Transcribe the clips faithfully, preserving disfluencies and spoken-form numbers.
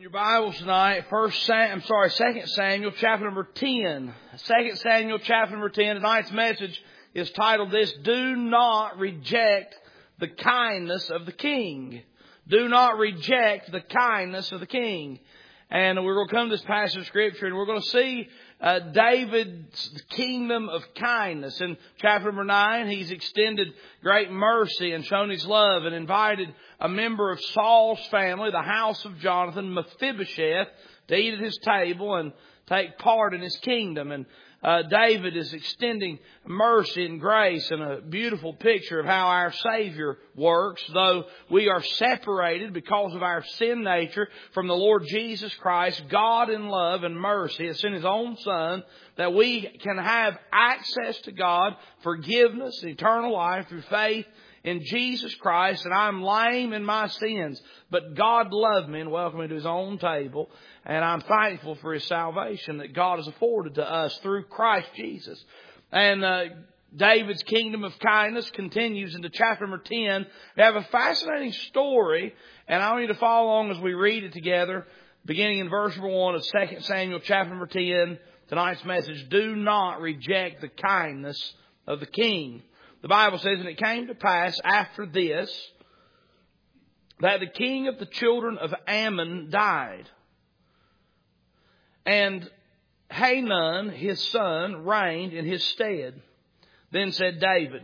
Your Bibles tonight, First Sam, I'm sorry, Second Samuel, chapter number ten. Second Samuel, chapter number ten. Tonight's message is titled this: Do not reject the kindness of the King. Do not reject the kindness of the King. And we're going to come to this passage of Scripture, and we're going to see uh, David's kingdom of kindness. In chapter number nine, he's extended great mercy and shown his love and invited a member of Saul's family, the house of Jonathan, Mephibosheth, to eat at his table and take part in his kingdom. And uh, David is extending mercy and grace, and a beautiful picture of how our Savior works. Though we are separated because of our sin nature from the Lord Jesus Christ, God in love and mercy has sent His own Son that we can have access to God, forgiveness, and eternal life through faith in Jesus Christ. And I'm lame in my sins, but God loved me and welcomed me to His own table. And I'm thankful for His salvation that God has afforded to us through Christ Jesus. And uh, David's kingdom of kindness continues into chapter number ten. We have a fascinating story, and I want you to follow along as we read it together, beginning in verse number one of Second Samuel chapter number ten. Tonight's message: Do not reject the kindness of the King. The Bible says, And it came to pass after this that the king of the children of Ammon died, and Hanun his son reigned in his stead. Then said David,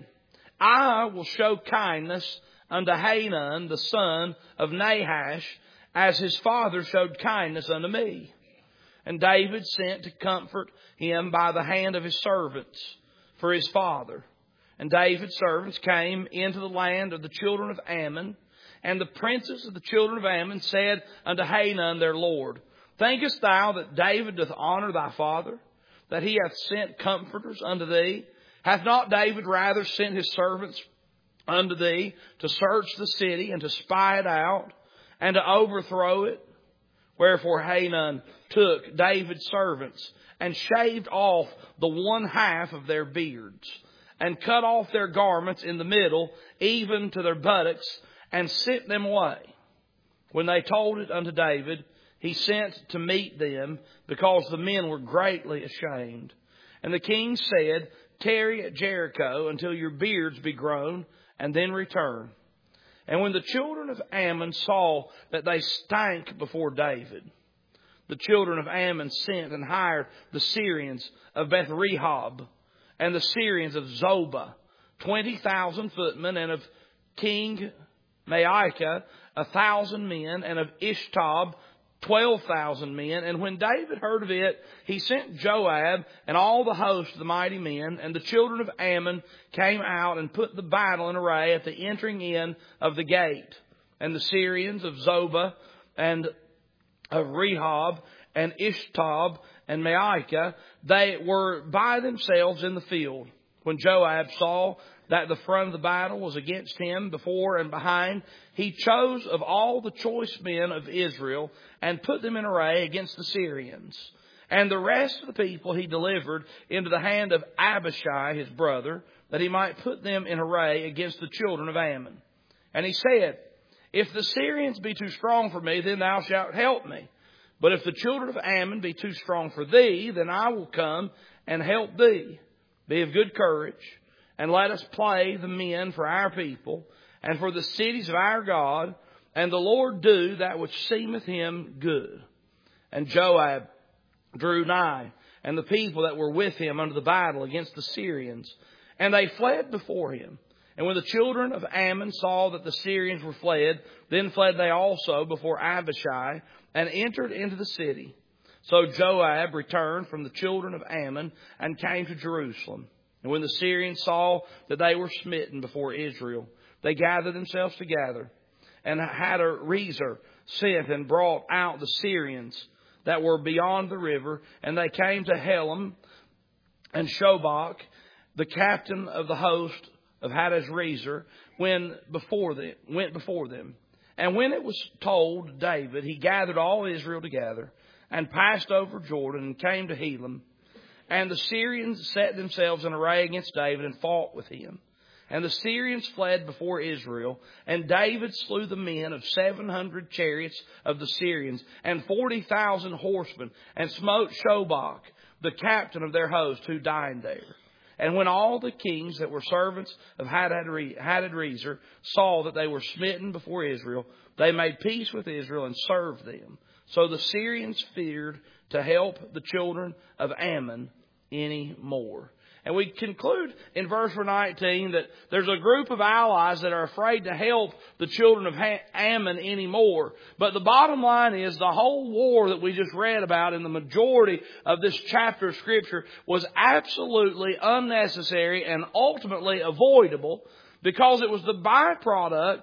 I will show kindness unto Hanun the son of Nahash, as his father showed kindness unto me. And David sent to comfort him by the hand of his servants for his father. And David's servants came into the land of the children of Ammon, and the princes of the children of Ammon said unto Hanun their lord, Thinkest thou that David doth honor thy father, that he hath sent comforters unto thee? Hath not David rather sent his servants unto thee to search the city and to spy it out and to overthrow it? Wherefore Hanun took David's servants and shaved off the one half of their beards, and cut off their garments in the middle, even to their buttocks, and sent them away. When they told it unto David, he sent to meet them, because the men were greatly ashamed. And the king said, Tarry at Jericho until your beards be grown, and then return. And when the children of Ammon saw that they stank before David, the children of Ammon sent and hired the Syrians of Beth-rehob, and the Syrians of Zobah, twenty thousand footmen, and of King Maacah, a thousand men, and of Ishtob, twelve thousand men. And when David heard of it, he sent Joab and all the host of the mighty men. And the children of Ammon came out and put the battle in array at the entering in of the gate. And the Syrians of Zobah and of Rehob and Ishtob and Maacah, they were by themselves in the field. When Joab saw that the front of the battle was against him before and behind, he chose of all the choice men of Israel and put them in array against the Syrians. And the rest of the people he delivered into the hand of Abishai his brother, that he might put them in array against the children of Ammon. And he said, If the Syrians be too strong for me, then thou shalt help me. But if the children of Ammon be too strong for thee, then I will come and help thee. Be of good courage, and let us play the men for our people, and for the cities of our God, and the Lord do that which seemeth him good. And Joab drew nigh, and the people that were with him unto the battle against the Syrians, and they fled before him. And when the children of Ammon saw that the Syrians were fled, then fled they also before Abishai, and entered into the city. So Joab returned from the children of Ammon, and came to Jerusalem. And when the Syrians saw that they were smitten before Israel, they gathered themselves together, and Hadarezer sent and brought out the Syrians that were beyond the river, and they came to Helam, and Shobach, the captain of the host of Hadarezer, when before them, went before them. And when it was told David, he gathered all Israel together, and passed over Jordan, and came to Helam. And the Syrians set themselves in array against David, and fought with him. And the Syrians fled before Israel, and David slew the men of seven hundred chariots of the Syrians, and forty thousand horsemen, and smote Shobach, the captain of their host, who died there. And when all the kings that were servants of Hadadezer saw that they were smitten before Israel, they made peace with Israel and served them. So the Syrians feared to help the children of Ammon any more. And we conclude in verse nineteen that there's a group of allies that are afraid to help the children of Ammon anymore. But the bottom line is the whole war that we just read about in the majority of this chapter of Scripture was absolutely unnecessary and ultimately avoidable, because it was the byproduct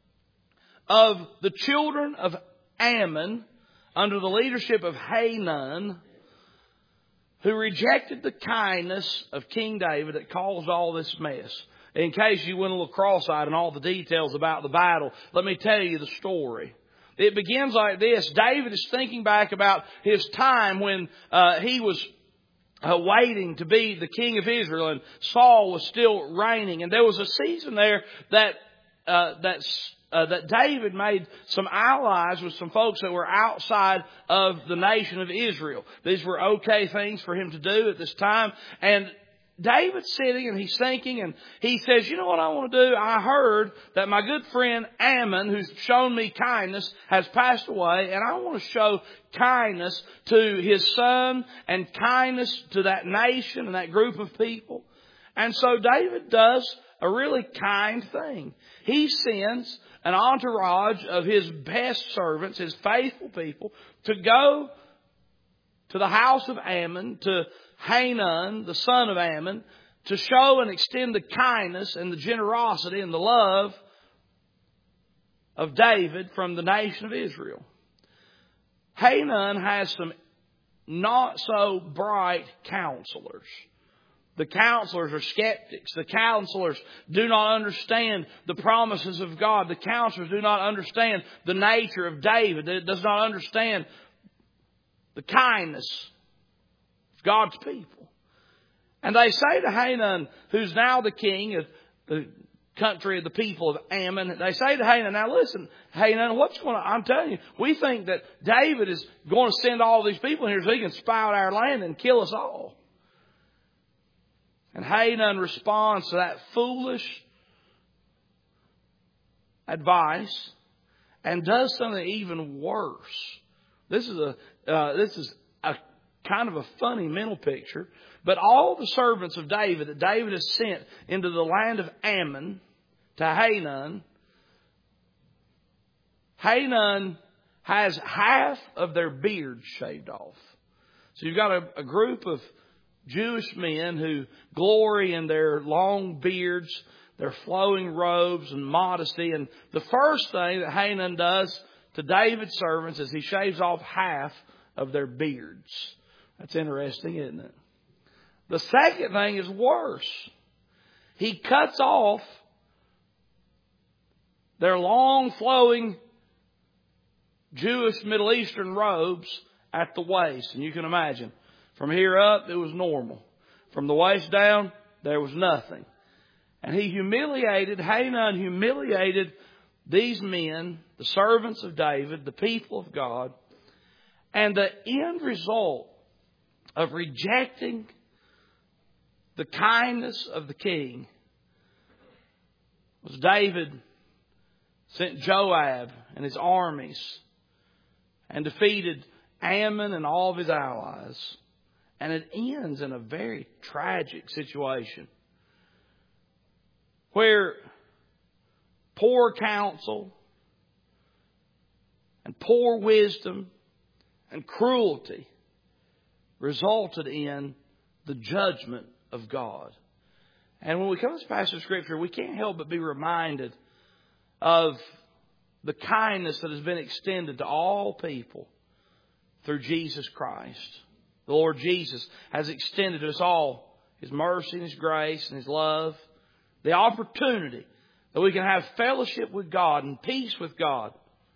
of the children of Ammon under the leadership of Hanun, who rejected the kindness of King David that caused all this mess. In case you went a little cross-eyed in all the details about the battle, let me tell you the story. It begins like this. David is thinking back about his time when uh, he was uh, waiting to be the king of Israel, and Saul was still reigning. And there was a season there that uh, that Uh, that David made some allies with some folks that were outside of the nation of Israel. These were okay things for him to do at this time. And David's sitting and he's thinking, and he says, you know what I want to do? I heard that my good friend Ammon, who's shown me kindness, has passed away, and I want to show kindness to his son and kindness to that nation and that group of people. And so David does a really kind thing. He sends an entourage of his best servants, his faithful people, to go to the house of Ammon, to Hanun, the son of Ammon, to show and extend the kindness and the generosity and the love of David from the nation of Israel. Hanun has some not so bright counselors. The counselors are skeptics. The counselors do not understand the promises of God. The counselors do not understand the nature of David. It does not understand the kindness of God's people. And they say to Hanun, who's now the king of the country of the people of Ammon, they say to Hanun, now listen, Hanun, what's going on? I'm telling you, we think that David is going to send all these people in here so he can spy out our land and kill us all. And Hanun responds to that foolish advice and does something even worse. This is a uh, this is a kind of a funny mental picture. But all the servants of David that David has sent into the land of Ammon to Hanun, Hanun has half of their beards shaved off. So you've got a, a group of Jewish men who glory in their long beards, their flowing robes and modesty. And the first thing that Hanun does to David's servants is he shaves off half of their beards. That's interesting, isn't it? The second thing is worse. He cuts off their long flowing Jewish Middle Eastern robes at the waist. And you can imagine, from here up, it was normal. From the waist down, there was nothing. And he humiliated, Hanun humiliated these men, the servants of David, the people of God. And the end result of rejecting the kindness of the king was David sent Joab and his armies and defeated Ammon and all of his allies. And it ends in a very tragic situation where poor counsel and poor wisdom and cruelty resulted in the judgment of God. And when we come to this passage of Scripture, we can't help but be reminded of the kindness that has been extended to all people through Jesus Christ. The Lord Jesus has extended to us all His mercy and His grace and His love. The opportunity that we can have fellowship with God and peace with God.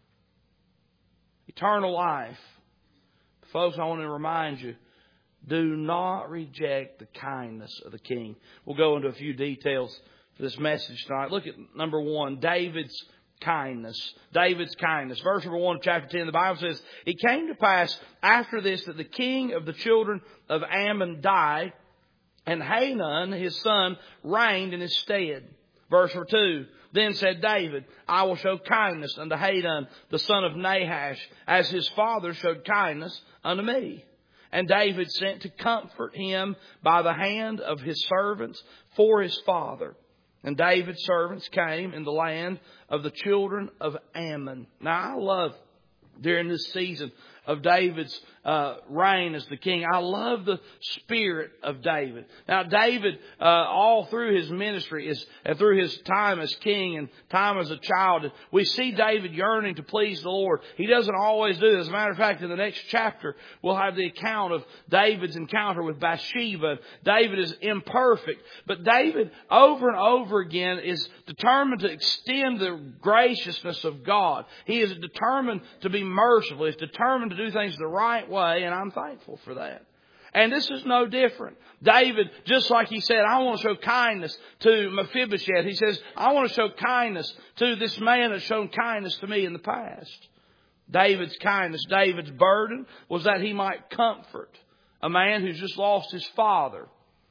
Eternal life. Folks, I want to remind you, do not reject the kindness of the King. We'll go into a few details for this message tonight. Look at number one, David's kindness. David's kindness. Verse number one of chapter ten, the Bible says, "It came to pass after this that the king of the children of Ammon died, and Hanun his son reigned in his stead." Verse number two, "Then said David, I will show kindness unto Hanun the son of Nahash, as his father showed kindness unto me. And David sent to comfort him by the hand of his servants for his father. And David's servants came in the land of the children of Ammon." Now I love during this season of David's uh, reign as the king, I love the spirit of David. Now David, uh, all through his ministry, is and through his time as king and time as a child, we see David yearning to please the Lord. He doesn't always do this. As a matter of fact, in the next chapter, we'll have the account of David's encounter with Bathsheba. David is imperfect, but David over and over again is determined to extend the graciousness of God. He is determined to be merciful. He's determined to do things the right way, and I'm thankful for that. And this is no different. David, just like he said, I want to show kindness to Mephibosheth. He says, I want to show kindness to this man that's shown kindness to me in the past. David's kindness, David's burden was that he might comfort a man who's just lost his father,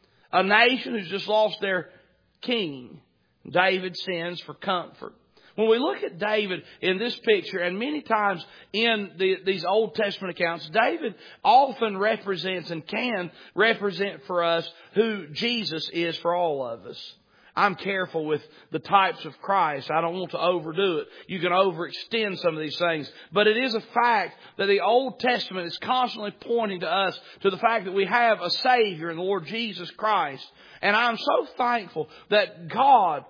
a nation who's just lost their king. David sends for comfort. When we look at David in this picture, and many times in the, these Old Testament accounts, David often represents and can represent for us who Jesus is for all of us. I'm careful with the types of Christ. I don't want to overdo it. You can overextend some of these things. But it is a fact that the Old Testament is constantly pointing to us to the fact that we have a Savior in the Lord Jesus Christ. And I'm so thankful that God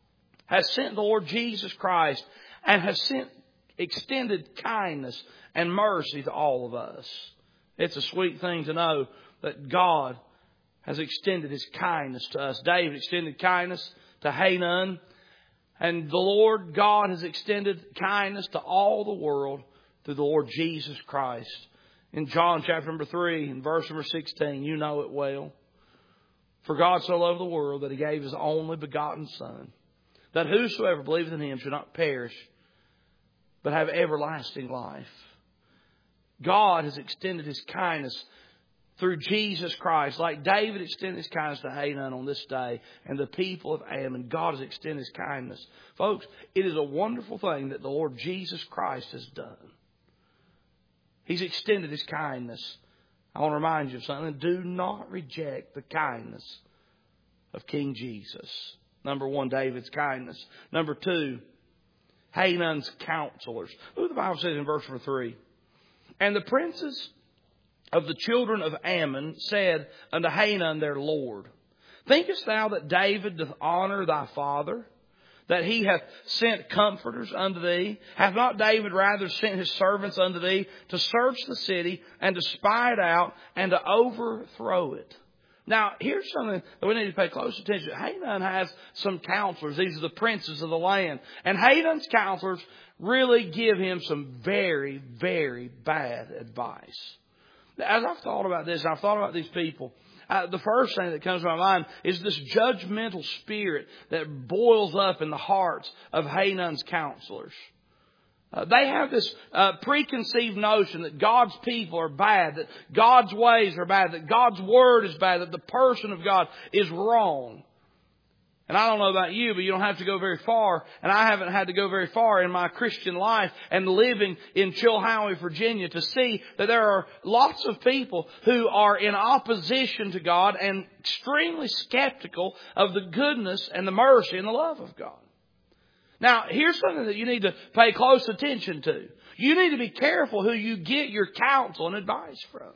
has sent the Lord Jesus Christ and has sent extended kindness and mercy to all of us. It's a sweet thing to know that God has extended His kindness to us. David extended kindness to Hanun, and the Lord God has extended kindness to all the world through the Lord Jesus Christ. In John chapter number three and verse number sixteen, you know it well. "For God so loved the world that He gave His only begotten Son, that whosoever believeth in Him should not perish, but have everlasting life." God has extended His kindness through Jesus Christ. Like David extended His kindness to Hanun on this day, and the people of Ammon, God has extended His kindness. Folks, it is a wonderful thing that the Lord Jesus Christ has done. He's extended His kindness. I want to remind you of something. Do not reject the kindness of King Jesus. Number one, David's kindness. Number two, Hanun's counselors. Look what the Bible says in verse number three. "And the princes of the children of Ammon said unto Hanun their lord, Thinkest thou that David doth honor thy father, that he hath sent comforters unto thee? Hath not David rather sent his servants unto thee to search the city and to spy it out and to overthrow it?" Now, here's something that we need to pay close attention to. Hanun has some counselors. These are the princes of the land. And Hanun's counselors really give him some very, very bad advice. As I've thought about this, I've thought about these people, uh, the first thing that comes to my mind is this judgmental spirit that boils up in the hearts of Hanun's counselors. Uh, they have this uh, preconceived notion that God's people are bad, that God's ways are bad, that God's word is bad, that the person of God is wrong. And I don't know about you, but you don't have to go very far. And I haven't had to go very far in my Christian life and living in Chilhowie, Virginia, to see that there are lots of people who are in opposition to God and extremely skeptical of the goodness and the mercy and the love of God. Now, here's something that you need to pay close attention to. You need to be careful who you get your counsel and advice from.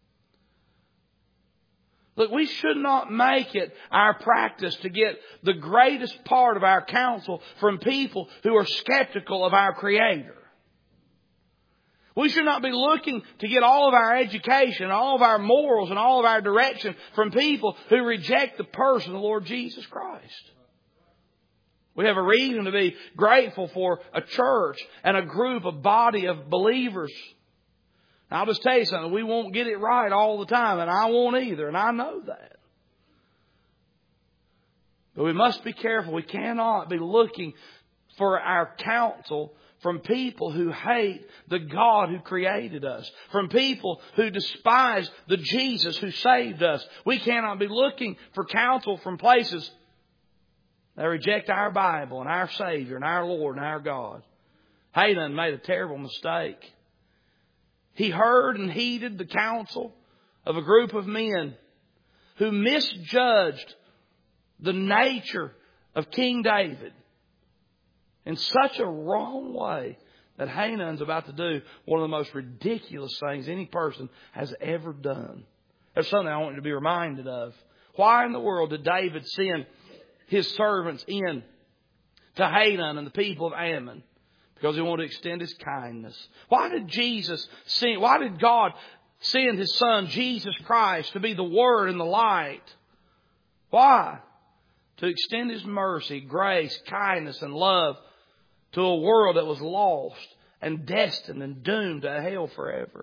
Look, we should not make it our practice to get the greatest part of our counsel from people who are skeptical of our Creator. We should not be looking to get all of our education, all of our morals, and all of our direction from people who reject the person of the Lord Jesus Christ. We have a reason to be grateful for a church and a group, a body of believers. I'll just tell you something. We won't get it right all the time, and I won't either, and I know that. But we must be careful. We cannot be looking for our counsel from people who hate the God who created us. From people who despise the Jesus who saved us. We cannot be looking for counsel from places that reject our Bible and our Savior and our Lord and our God. Hanan made a terrible mistake. He heard and heeded the counsel of a group of men who misjudged the nature of King David in such a wrong way that Hanan's about to do one of the most ridiculous things any person has ever done. There's something I want you to be reminded of. Why in the world did David send his servants in to Hanan and the people of Ammon? Because he wanted to extend his kindness. Why did Jesus send, why did God send His Son, Jesus Christ, to be the Word and the light? Why? To extend His mercy, grace, kindness, and love to a world that was lost and destined and doomed to hell forever.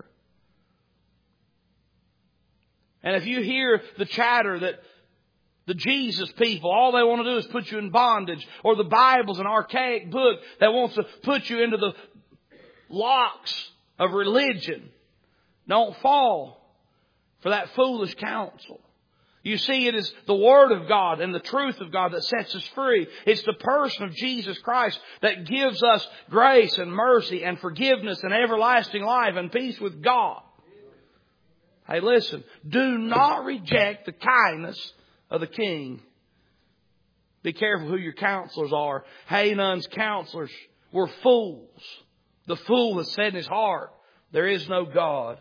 And if you hear the chatter that the Jesus people, all they want to do is put you in bondage, or the Bible's an archaic book that wants to put you into the locks of religion, don't fall for that foolish counsel. You see, it is the Word of God and the truth of God that sets us free. It's the person of Jesus Christ that gives us grace and mercy and forgiveness and everlasting life and peace with God. Hey, listen, do not reject the kindness of the King. Be careful who your counselors are. Hanan's counselors were fools. The fool has said in his heart, there is no God.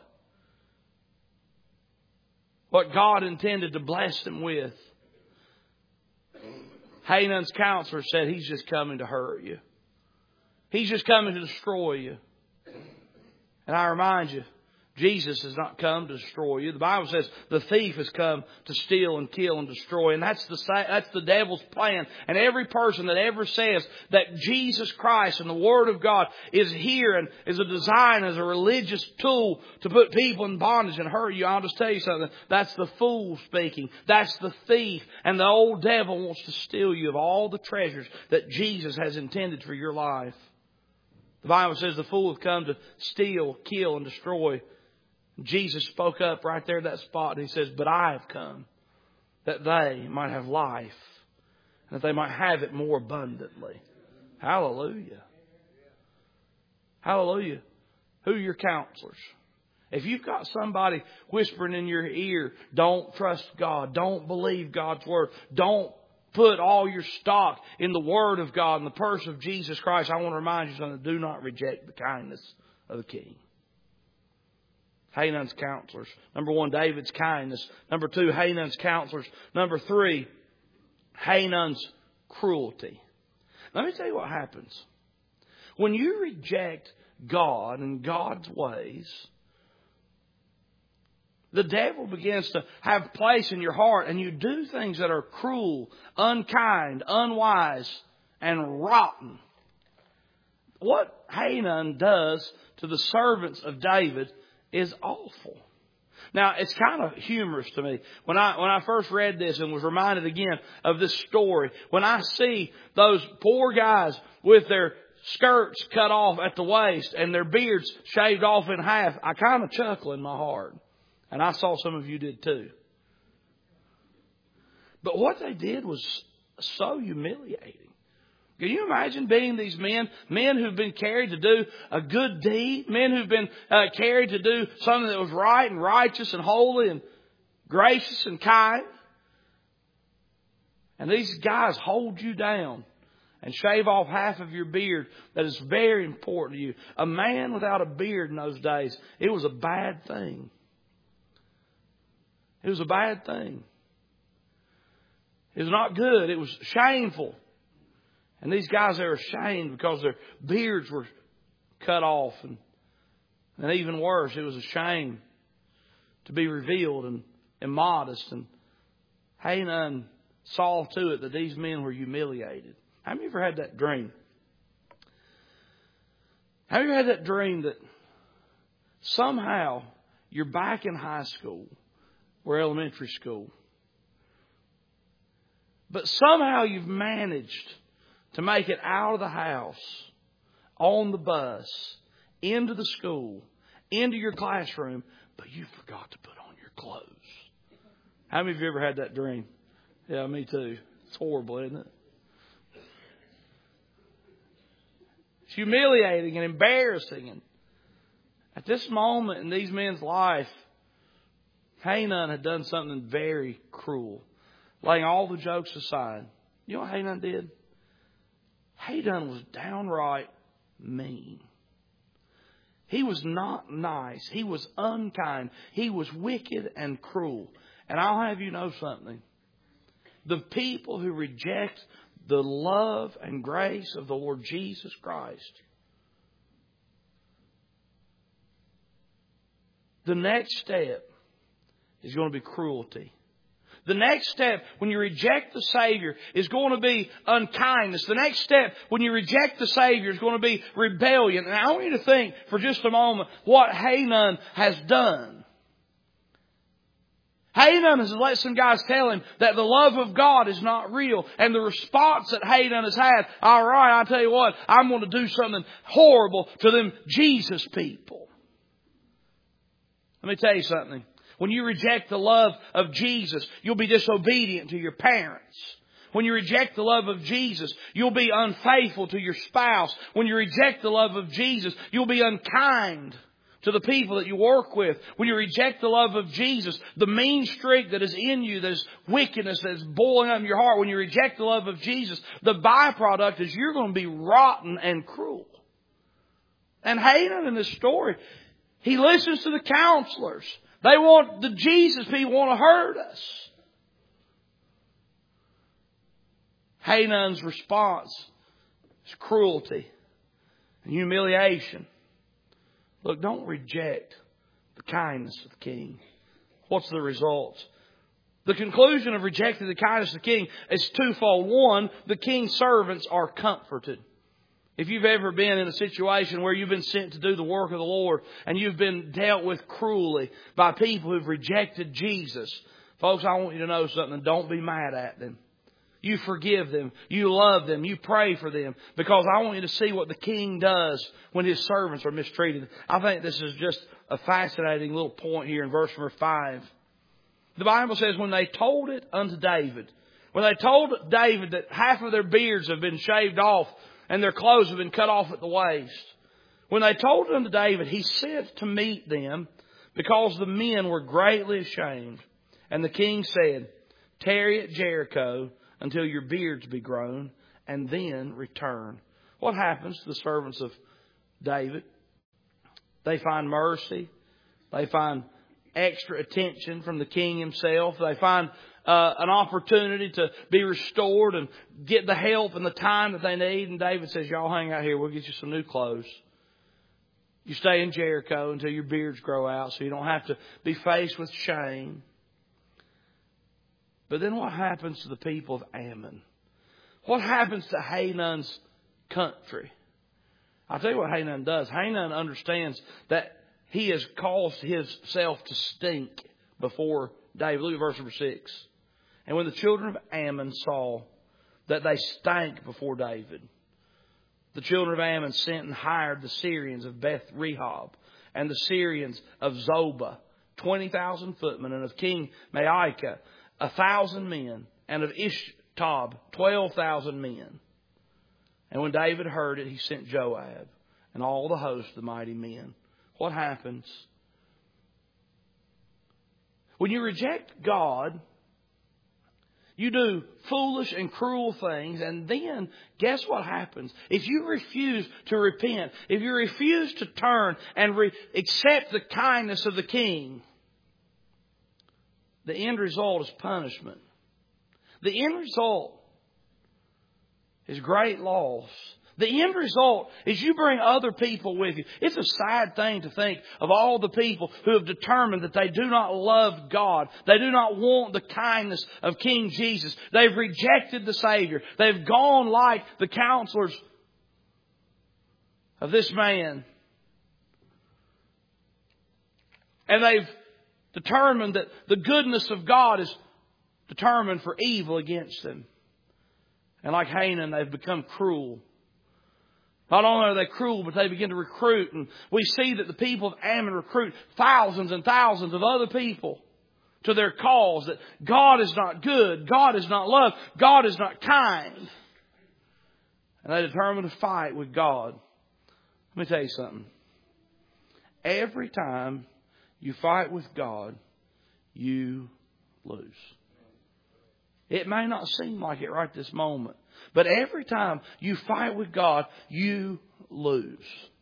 What God intended to bless them with. Hanan's counselor said, he's just coming to hurt you. He's just coming to destroy you. And I remind you, Jesus has not come to destroy you. The Bible says the thief has come to steal and kill and destroy. And that's the, that's the devil's plan. And every person that ever says that Jesus Christ and the Word of God is here and is a design as a religious tool to put people in bondage and hurt you, I'll just tell you something. That's the fool speaking. That's the thief. And the old devil wants to steal you of all the treasures that Jesus has intended for your life. The Bible says the fool has come to steal, kill, and destroy. Jesus spoke up right there at that spot and He says, but I have come that they might have life and that they might have it more abundantly. Hallelujah. Hallelujah. Who are your counselors? If you've got somebody whispering in your ear, don't trust God, don't believe God's Word, don't put all your stock in the Word of God and the person of Jesus Christ, I want to remind you something. Do not reject the kindness of the King. Hanan's counselors. Number one, David's kindness. Number two, Hanan's counselors. Number three, Hanan's cruelty. Let me tell you what happens. When you reject God and God's ways, the devil begins to have place in your heart and you do things that are cruel, unkind, unwise, and rotten. What Hanan does to the servants of David is awful. Now, it's kind of humorous to me. When I when I first read this and was reminded again of this story, when I see those poor guys with their skirts cut off at the waist and their beards shaved off in half, I kind of chuckle in my heart. And I saw some of you did too. But what they did was so humiliating. Can you imagine being these men, men who've been carried to do a good deed, men who've been uh, carried to do something that was right and righteous and holy and gracious and kind? And these guys hold you down and shave off half of your beard that is very important to you. A man without a beard in those days, it was a bad thing. It was a bad thing. It was not good. It was shameful. And these guys are ashamed because their beards were cut off. And, and even worse, it was a shame to be revealed and immodest. And Hanan saw to it that these men were humiliated. Have you ever had that dream? Have you ever had that dream that somehow you're back in high school or elementary school? But somehow you've managed to make it out of the house, on the bus, into the school, into your classroom, but you forgot to put on your clothes. How many of you ever had that dream? Yeah, me too. It's horrible, isn't it? It's humiliating and embarrassing. And at this moment in these men's life, Hanun had done something very cruel. Laying all the jokes aside. You know what Hanun did? Hanun was downright mean. He was not nice. He was unkind. He was wicked and cruel. And I'll have you know something. The people who reject the love and grace of the Lord Jesus Christ, the next step is going to be cruelty. The next step when you reject the Savior is going to be unkindness. The next step when you reject the Savior is going to be rebellion. And I want you to think for just a moment what Hanun has done. Hanun has let some guys tell him that the love of God is not real. And the response that Hanun has had, all right, I'll tell you what, I'm going to do something horrible to them Jesus people. Let me tell you something. When you reject the love of Jesus, you'll be disobedient to your parents. When you reject the love of Jesus, you'll be unfaithful to your spouse. When you reject the love of Jesus, you'll be unkind to the people that you work with. When you reject the love of Jesus, the mean streak that is in you, that is wickedness that is boiling up in your heart, when you reject the love of Jesus, the byproduct is you're going to be rotten and cruel. And Hanun in this story, he listens to the counselors. They want, the Jesus people want to hurt us. Hanun's response is cruelty and humiliation. Look, don't reject the kindness of the king. What's the result? The conclusion of rejecting the kindness of the king is twofold. One, the king's servants are comforted. If you've ever been in a situation where you've been sent to do the work of the Lord and you've been dealt with cruelly by people who've rejected Jesus, folks, I want you to know something. Don't be mad at them. You forgive them. You love them. You pray for them. Because I want you to see what the king does when his servants are mistreated. I think this is just a fascinating little point here in verse number five. The Bible says, when they told it unto David, when they told David that half of their beards have been shaved off and their clothes have been cut off at the waist, when they told it unto David, he sent to meet them because the men were greatly ashamed. And the king said, tarry at Jericho until your beards be grown, and then return. What happens to the servants of David? They find mercy. They find extra attention from the king himself. They find uh, an opportunity to be restored and get the help and the time that they need. And David says, y'all hang out here. We'll get you some new clothes. You stay in Jericho until your beards grow out so you don't have to be faced with shame. But then what happens to the people of Ammon? What happens to Hanun's country? I'll tell you what Hanun does. Hanun understands that he has caused himself to stink before David. Look at verse number six. And when the children of Ammon saw that they stank before David, the children of Ammon sent and hired the Syrians of Beth Rehob and the Syrians of Zobah, twenty thousand footmen, and of King Maacah, a thousand men, and of Ishtob, twelve thousand men. And when David heard it, he sent Joab and all the host of the mighty men. What happens? When you reject God, you do foolish and cruel things, and then guess what happens? If you refuse to repent, if you refuse to turn and re- accept the kindness of the king, the end result is punishment. The end result is great loss. The end result is you bring other people with you. It's a sad thing to think of all the people who have determined that they do not love God. They do not want the kindness of King Jesus. They've rejected the Savior. They've gone like the counselors of this man. And they've determined that the goodness of God is determined for evil against them. And like Hanan, they've become cruel. Not only are they cruel, but they begin to recruit. And we see that the people of Ammon recruit thousands and thousands of other people to their cause. That God is not good. God is not love. God is not kind. And they determine to fight with God. Let me tell you something. Every time you fight with God, you lose. It may not seem like it right this moment, but every time you fight with God, you lose.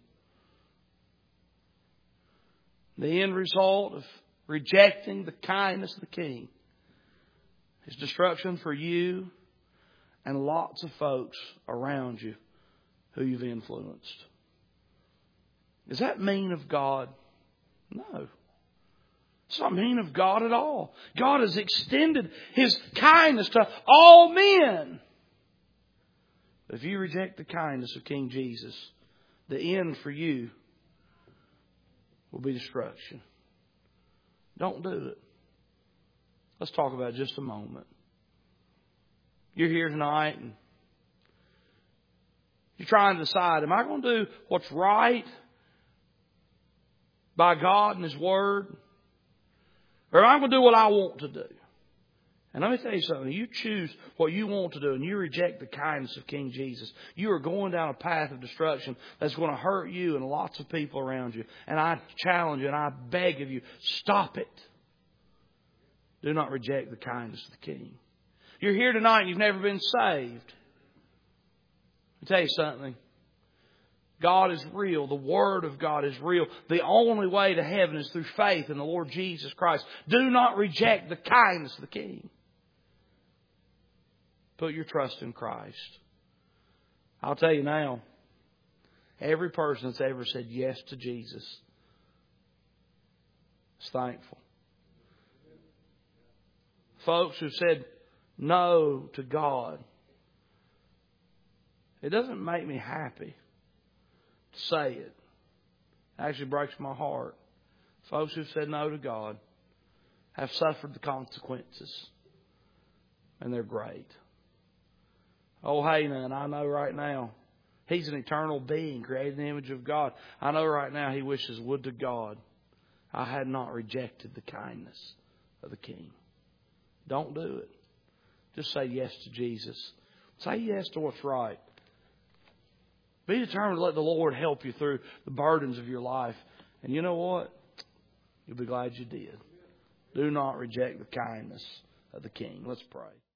The end result of rejecting the kindness of the King is destruction for you and lots of folks around you who you've influenced. Is that mean of God? No. It's not mean of God at all. God has extended His kindness to all men. But if you reject the kindness of King Jesus, the end for you will be destruction. Don't do it. Let's talk about it just a moment. You're here tonight and you're trying to decide, am I going to do what's right by God and His Word? Or am I going to do what I want to do? And let me tell you something. You choose what you want to do and you reject the kindness of King Jesus. You are going down a path of destruction that's going to hurt you and lots of people around you. And I challenge you and I beg of you, stop it. Do not reject the kindness of the King. You're here tonight and you've never been saved. Let me tell you something. God is real. The Word of God is real. The only way to heaven is through faith in the Lord Jesus Christ. Do not reject the kindness of the King. Put your trust in Christ. I'll tell you now, every person that's ever said yes to Jesus is thankful. Folks who said no to God, it doesn't make me happy to say it. It actually breaks my heart. Folks who've said no to God have suffered the consequences. And they're great. Oh, Hanan, I know right now, he's an eternal being created in the image of God. I know right now he wishes, would to God I had not rejected the kindness of the King. Don't do it. Just say yes to Jesus. Say yes to what's right. Be determined to let the Lord help you through the burdens of your life. And you know what? You'll be glad you did. Do not reject the kindness of the King. Let's pray.